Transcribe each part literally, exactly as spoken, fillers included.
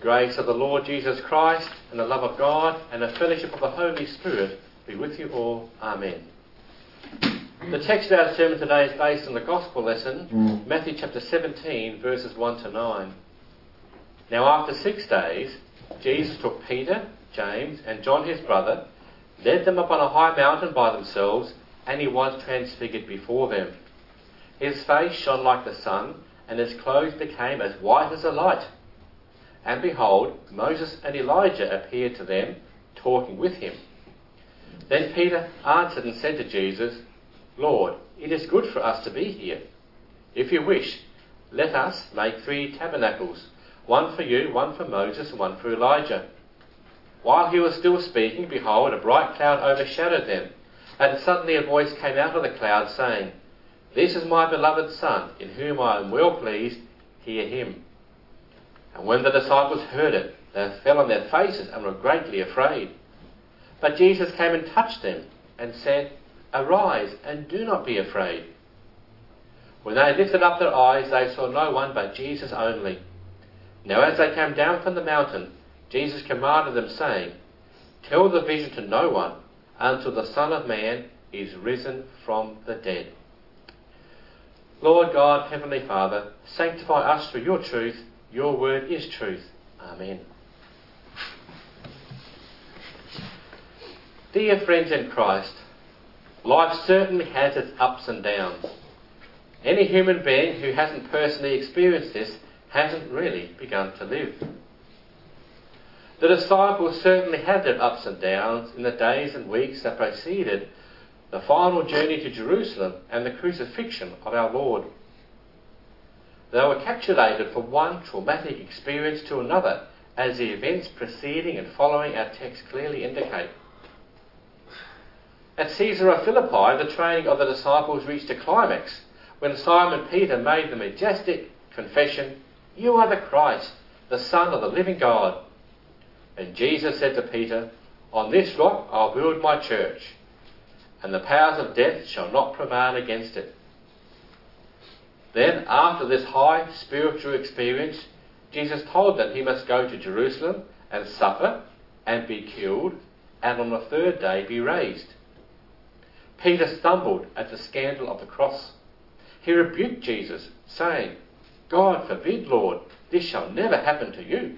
grace of the Lord Jesus Christ and the love of God and the fellowship of the Holy Spirit be with you all. Amen. The text of our sermon today is based on the Gospel lesson, mm. Matthew chapter seventeen, verses one to nine. Now after six days, Jesus took Peter, James and John his brother, led them up on a high mountain by themselves, and he was transfigured before them. His face shone like the sun, and his clothes became as white as a light. And behold, Moses and Elijah appeared to them, talking with him. Then Peter answered and said to Jesus, Lord, it is good for us to be here. If you wish, let us make three tabernacles, one for you, one for Moses, and one for Elijah. While he was still speaking, behold, a bright cloud overshadowed them, and suddenly a voice came out of the cloud, saying, This is my beloved Son, in whom I am well pleased, hear him. And when the disciples heard it, they fell on their faces and were greatly afraid. But Jesus came and touched them, and said, Arise, and do not be afraid. When they lifted up their eyes, they saw no one but Jesus only. Now as they came down from the mountain, Jesus commanded them, saying, Tell the vision to no one, until the Son of Man is risen from the dead. Lord God, Heavenly Father, sanctify us through your truth. Your word is truth. Amen. Dear friends in Christ, life certainly has its ups and downs. Any human being who hasn't personally experienced this hasn't really begun to live. The disciples certainly had their ups and downs in the days and weeks that preceded the final journey to Jerusalem and the crucifixion of our Lord. They were captivated from one traumatic experience to another, as the events preceding and following our text clearly indicate. At Caesarea Philippi, the training of the disciples reached a climax when Simon Peter made the majestic confession, You are the Christ, the Son of the living God. And Jesus said to Peter, On this rock I'll build my church, and the powers of death shall not prevail against it. Then, after this high spiritual experience, Jesus told them he must go to Jerusalem and suffer and be killed, and on the third day be raised. Peter stumbled at the scandal of the cross. He rebuked Jesus, saying, God forbid, Lord, this shall never happen to you.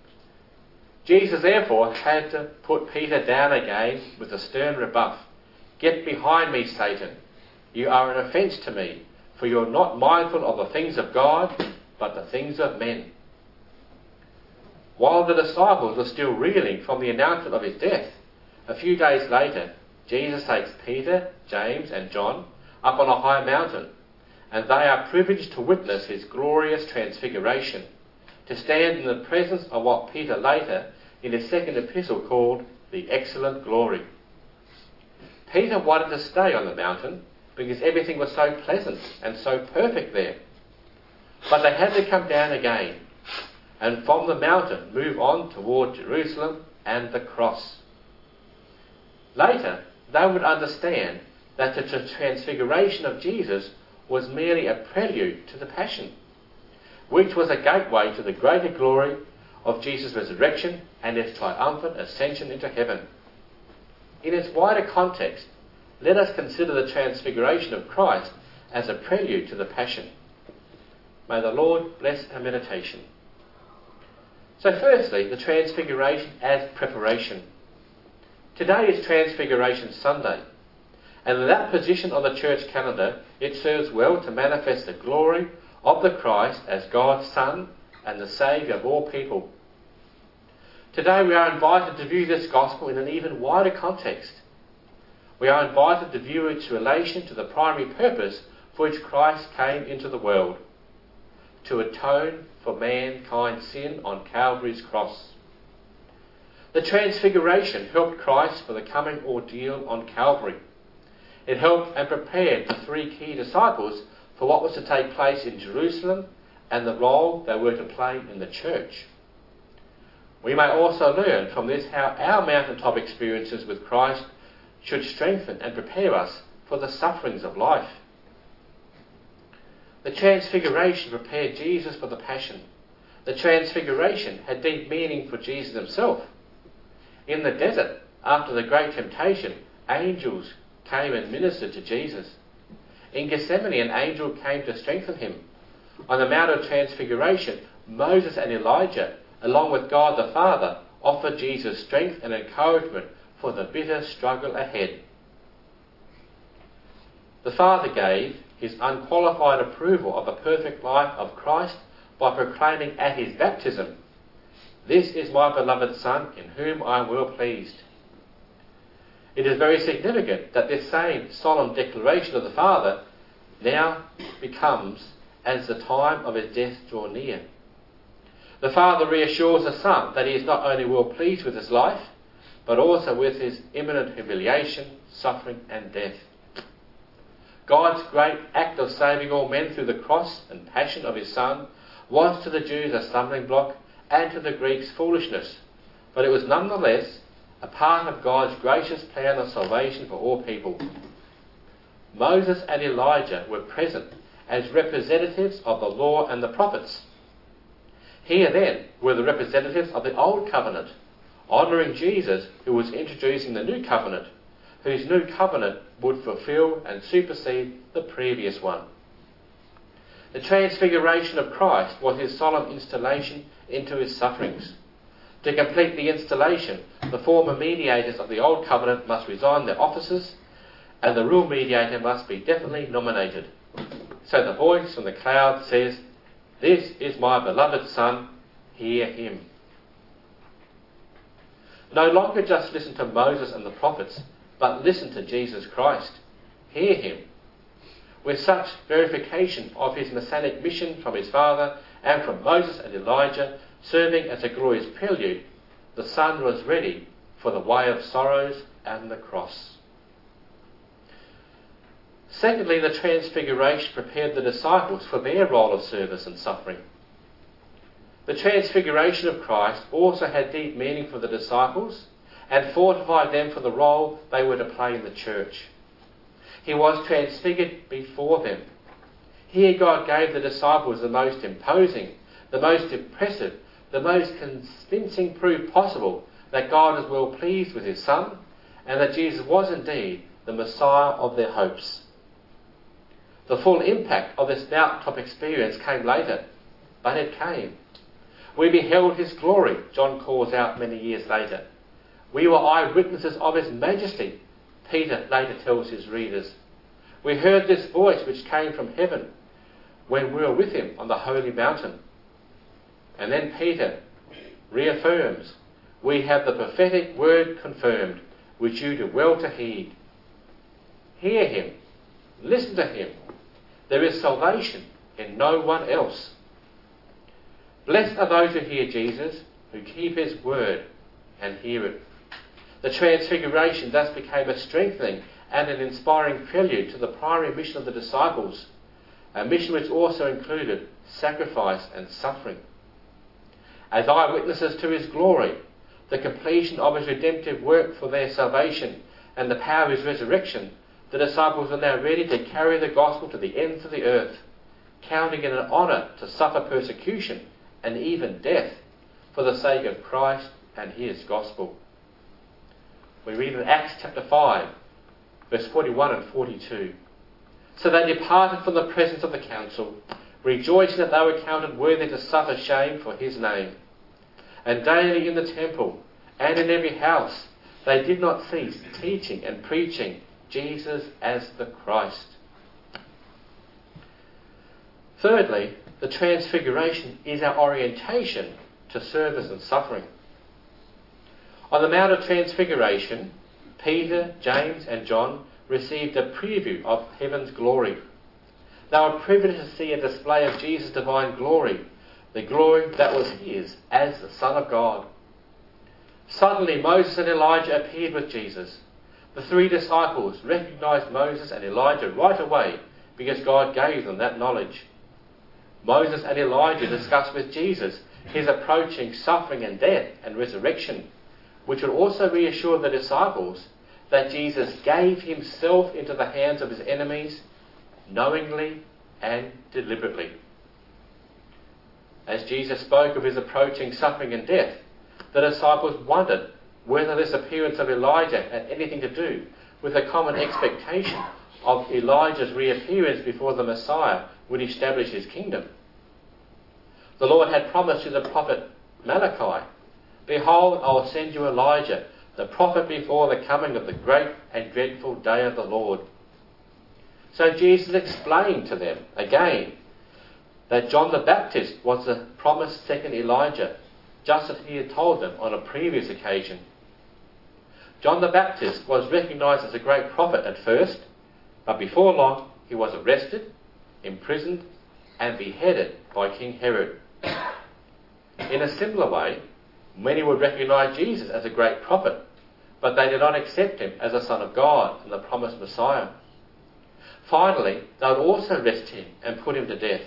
Jesus therefore had to put Peter down again with a stern rebuff. Get behind me, Satan. You are an offence to me, for you are not mindful of the things of God, but the things of men. While the disciples were still reeling from the announcement of his death, a few days later, Jesus takes Peter, James and John up on a high mountain, and they are privileged to witness his glorious transfiguration, to stand in the presence of what Peter later in his second epistle called the excellent glory. Peter wanted to stay on the mountain because everything was so pleasant and so perfect there. But they had to come down again, and from the mountain move on toward Jerusalem and the cross. Later, they would understand that the transfiguration of Jesus was merely a prelude to the Passion, which was a gateway to the greater glory of Jesus' resurrection and his triumphant ascension into heaven. In its wider context, let us consider the transfiguration of Christ as a prelude to the Passion. May the Lord bless our meditation. So firstly, the transfiguration as preparation. Today is Transfiguration Sunday, and in that position on the church calendar, it serves well to manifest the glory of the Christ as God's Son and the Saviour of all people. Today we are invited to view this gospel in an even wider context. We are invited to view its relation to the primary purpose for which Christ came into the world, to atone for mankind's sin on Calvary's cross. The Transfiguration helped Christ for the coming ordeal on Calvary. It helped and prepared the three key disciples for what was to take place in Jerusalem and the role they were to play in the church. We may also learn from this how our mountaintop experiences with Christ should strengthen and prepare us for the sufferings of life. The Transfiguration prepared Jesus for the Passion. the Transfiguration had deep meaning for Jesus himself. In the desert, after the great temptation, angels came and ministered to Jesus. In Gethsemane, an angel came to strengthen him. On the Mount of Transfiguration, Moses and Elijah, along with God the Father, offered Jesus strength and encouragement for the bitter struggle ahead. The Father gave his unqualified approval of the perfect life of Christ by proclaiming at his baptism, "This is my beloved Son, in whom I am well pleased." It is very significant that this same solemn declaration of the Father now becomes as the time of his death draw near. The Father reassures the Son that he is not only well pleased with his life, but also with his imminent humiliation, suffering and death. God's great act of saving all men through the cross and passion of his Son was to the Jews a stumbling block and to the Greeks foolishness, but it was nonetheless a part of God's gracious plan of salvation for all people. Moses and Elijah were present as representatives of the law and the prophets. Here then were the representatives of the Old Covenant, honouring Jesus, who was introducing the New Covenant, whose New Covenant would fulfil and supersede the previous one. The Transfiguration of Christ was his solemn installation into his sufferings. To complete the installation, the former mediators of the Old Covenant must resign their offices, and the real mediator must be definitely nominated. So the voice from the cloud says, "This is my beloved Son, hear him." No longer just listen to Moses and the prophets, but listen to Jesus Christ. Hear him. With such verification of his messianic mission from his Father and from Moses and Elijah, serving as a glorious prelude, the Son was ready for the way of sorrows and the cross. Secondly, the Transfiguration prepared the disciples for their role of service and suffering. The Transfiguration of Christ also had deep meaning for the disciples and fortified them for the role they were to play in the church. He was transfigured before them. Here God gave the disciples the most imposing, the most impressive, the most convincing proof possible that God is well pleased with his Son and that Jesus was indeed the Messiah of their hopes. The full impact of this mountaintop experience came later, but it came. We beheld his glory, John calls out many years later. We were eyewitnesses of his majesty, Peter later tells his readers. We heard this voice which came from heaven when we were with him on the holy mountain. And then Peter reaffirms, we have the prophetic word confirmed, which you do well to heed. Hear him. Listen to him. There is salvation in no one else. Blessed are those who hear Jesus, who keep his word and hear it. The Transfiguration thus became a strengthening and an inspiring prelude to the primary mission of the disciples, a mission which also included sacrifice and suffering. As eyewitnesses to his glory, the completion of his redemptive work for their salvation, and the power of his resurrection, the disciples are now ready to carry the gospel to the ends of the earth, counting it an honour to suffer persecution and even death for the sake of Christ and his gospel. We read in Acts chapter five, verse forty-one and forty-two. So they departed from the presence of the council, rejoicing that they were counted worthy to suffer shame for his name. And daily in the temple and in every house they did not cease teaching and preaching Jesus as the Christ. Thirdly, the Transfiguration is our orientation to service and suffering. On the Mount of Transfiguration, Peter, James and John received a preview of heaven's glory. They were privileged to see a display of Jesus' divine glory, the glory that was his as the Son of God. Suddenly Moses and Elijah appeared with Jesus. The three disciples recognized Moses and Elijah right away because God gave them that knowledge. Moses and Elijah discussed with Jesus his approaching suffering and death and resurrection, which would also reassure the disciples that Jesus gave himself into the hands of his enemies knowingly and deliberately. As Jesus spoke of his approaching suffering and death, the disciples wondered whether this appearance of Elijah had anything to do with a common expectation of Elijah's reappearance before the Messiah would establish his kingdom. The Lord had promised to the prophet Malachi, "Behold, I will send you Elijah, the prophet before the coming of the great and dreadful day of the Lord." So Jesus explained to them again that John the Baptist was the promised second Elijah, just as he had told them on a previous occasion. John the Baptist was recognised as a great prophet at first, but before long he was arrested, imprisoned, and beheaded by King Herod. In a similar way, many would recognise Jesus as a great prophet, but they did not accept him as the Son of God and the promised Messiah. Finally, they would also arrest him and put him to death.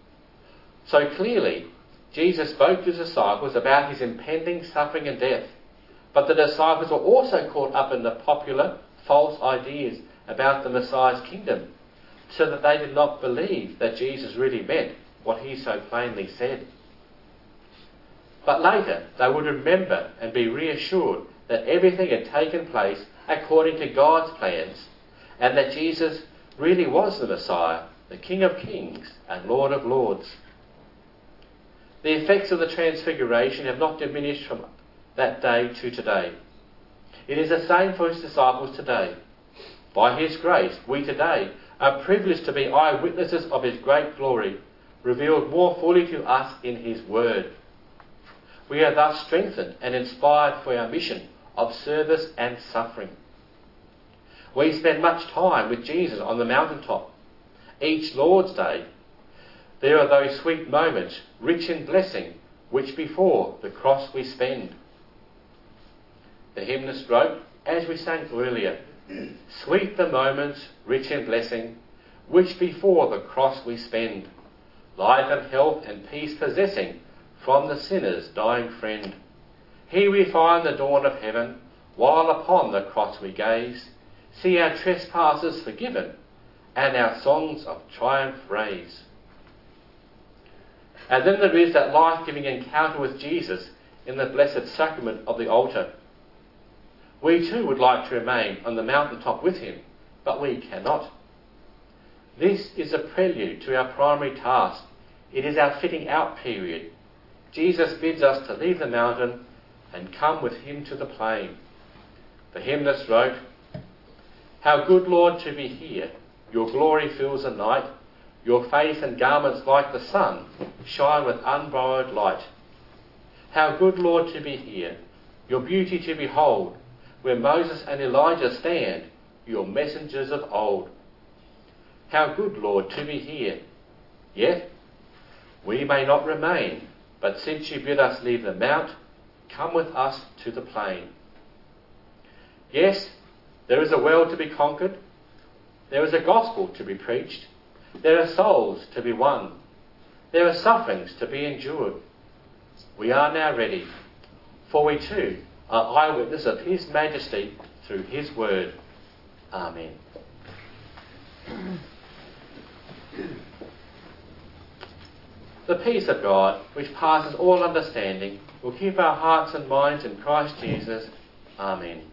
So clearly, Jesus spoke to his disciples about his impending suffering and death, but the disciples were also caught up in the popular, false ideas about the Messiah's kingdom, so that they did not believe that Jesus really meant what he so plainly said. But later, they would remember and be reassured that everything had taken place according to God's plans, and that Jesus really was the Messiah, the King of Kings and Lord of Lords. The effects of the Transfiguration have not diminished from that day to today. It is the same for his disciples today. By his grace, we today are privileged to be eyewitnesses of his great glory, revealed more fully to us in his word. We are thus strengthened and inspired for our mission of service and suffering. We spend much time with Jesus on the mountaintop. Each Lord's Day, there are those sweet moments, rich in blessing, which before the cross we spend. The hymnist wrote, as we sang earlier, "Sweet the moments, rich in blessing, which before the cross we spend, life and health and peace possessing from the sinner's dying friend. Here we find the dawn of heaven, while upon the cross we gaze, see our trespasses forgiven, and our songs of triumph raise." And then there is that life-giving encounter with Jesus in the blessed sacrament of the altar. We too would like to remain on the mountaintop with him, but we cannot. This is a prelude to our primary task. It is our fitting out period. Jesus bids us to leave the mountain and come with him to the plain. The hymnist wrote, "How good, Lord, to be here. Your glory fills the night. Your face and garments like the sun shine with unborrowed light. How good, Lord, to be here. Your beauty to behold. Where Moses and Elijah stand, your messengers of old. How good, Lord, to be here. Yet we may not remain, but since you bid us leave the mount, come with us to the plain." Yes, there is a world to be conquered. There is a gospel to be preached. There are souls to be won. There are sufferings to be endured. We are now ready, for we too are eyewitness of his majesty through his word. Amen. The peace of God, which passes all understanding, will keep our hearts and minds in Christ Jesus. Amen.